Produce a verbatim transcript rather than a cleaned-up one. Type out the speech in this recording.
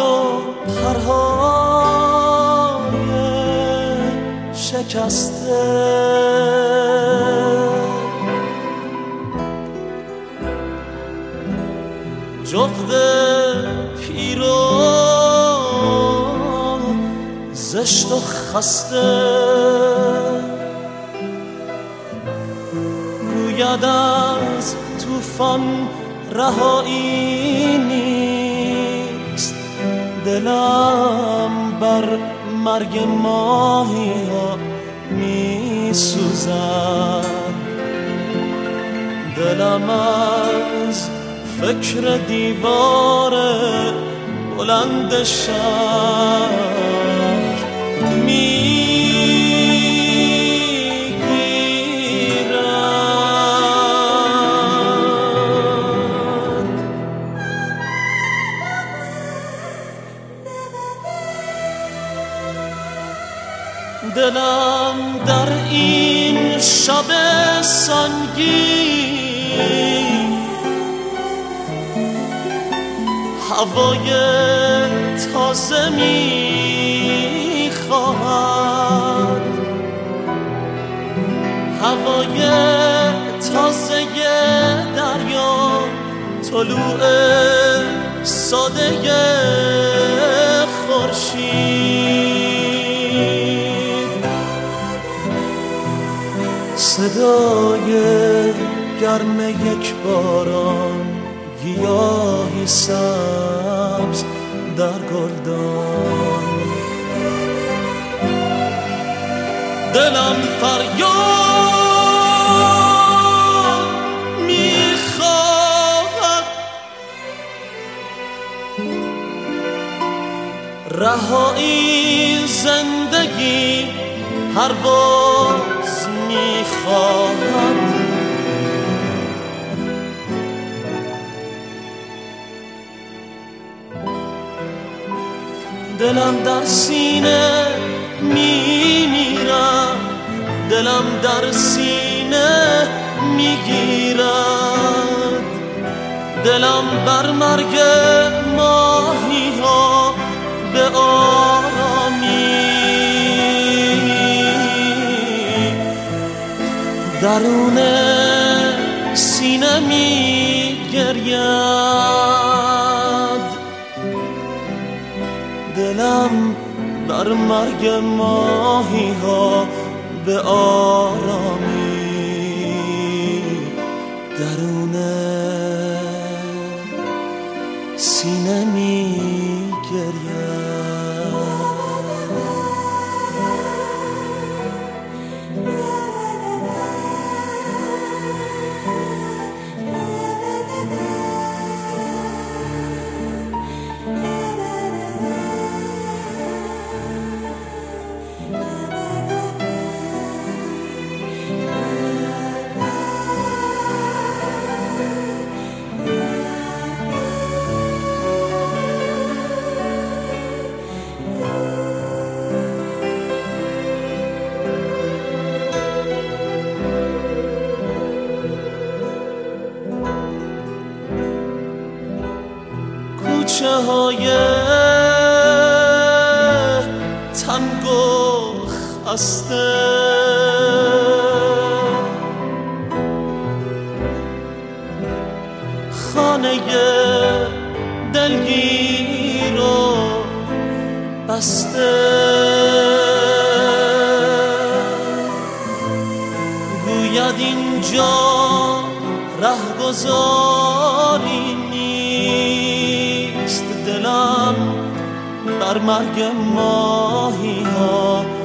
پرهای شکسته جغد پیرو زشت و خسته گوید از طوفان رهایی نیست دلم بر مرگ ماهی ها می سوزد دلم از فکر دیوار بلند شهر میگیرد دلم در این شب سنگین هوای تازه می خواهد هوای تازه دریا طلوع ساده خورشید صدای گرم یک باران گیاهی سبز در گلدان دلم فریاد میخواهد رهایی زندگی پرواز میخواهد دلم در سینه میمیرم دلم در سینه میگیرد دلم بر مرگ ماهی ها به آرامی درون سینه میگرید دلم بر مرگ ماهی ها به آرامی درون سینه می گرید کوچه های تنگ و خسته خانه دلگیر و بسته گوید اینجا رهگذاری نیست دلم بر مرگ ماهی ها